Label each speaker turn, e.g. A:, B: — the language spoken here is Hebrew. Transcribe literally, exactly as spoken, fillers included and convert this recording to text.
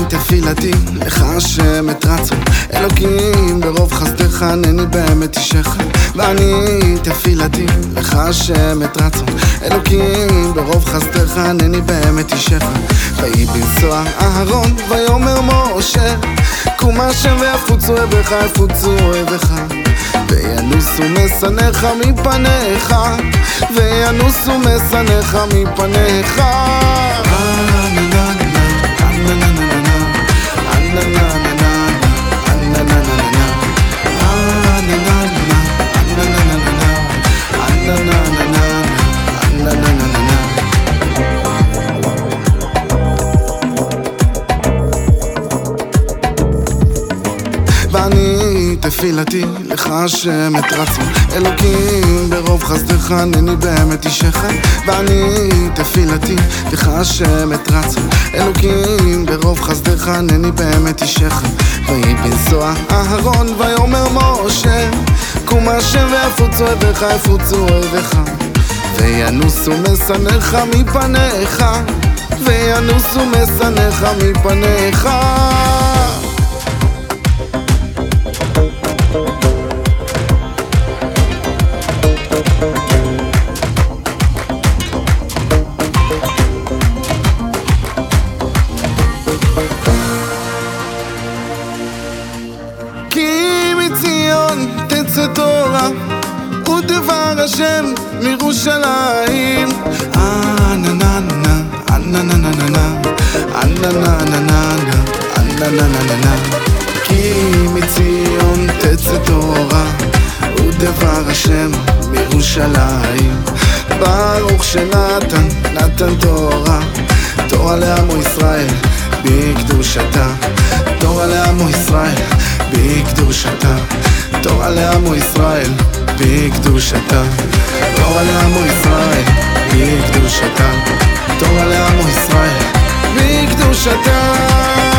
A: תפילתי לך השם את רצון אלוקים ברוב חסדך ענני באמת אישך ואני תפילתי לך השם את רצון אלוקים ברוב חסדך ענני באמת אישך ויהי בנסוע אהרון ויאמר משה קום השם ויפוצו אוהביך יפוצו אוהביך וינוסו משנאיך מפניך וינוסו משנאיך מפניך ואני תפילתי לך השם את רצון אלוקים ברוב חסדך ענני באמת אישך ואני תפילתי לך השם את רצון אלוקים ברוב חסדך ענני באמת אישך ויהי בנסוע אהרון ויאמר משה קום השם ויפוצו אוהביך יפוצו אוהביך וינוסו משנאיך מפניך וינוסו משנאיך מפניך כי מציון תצא תורה ודבר השם מירושלים אנננה אנננה אנננה אנננה כי מציון תצא תורה ודבר השם מירושלים ברוך שנתן נתן תורה תורה לעמו ישראל בקדושתה תורה לעמו ישראל בקדושתה תורה לעמו ישראל בקדושתה תורה לעמו ישראל בקדושתה תורה לעמו ישראל בקדושתה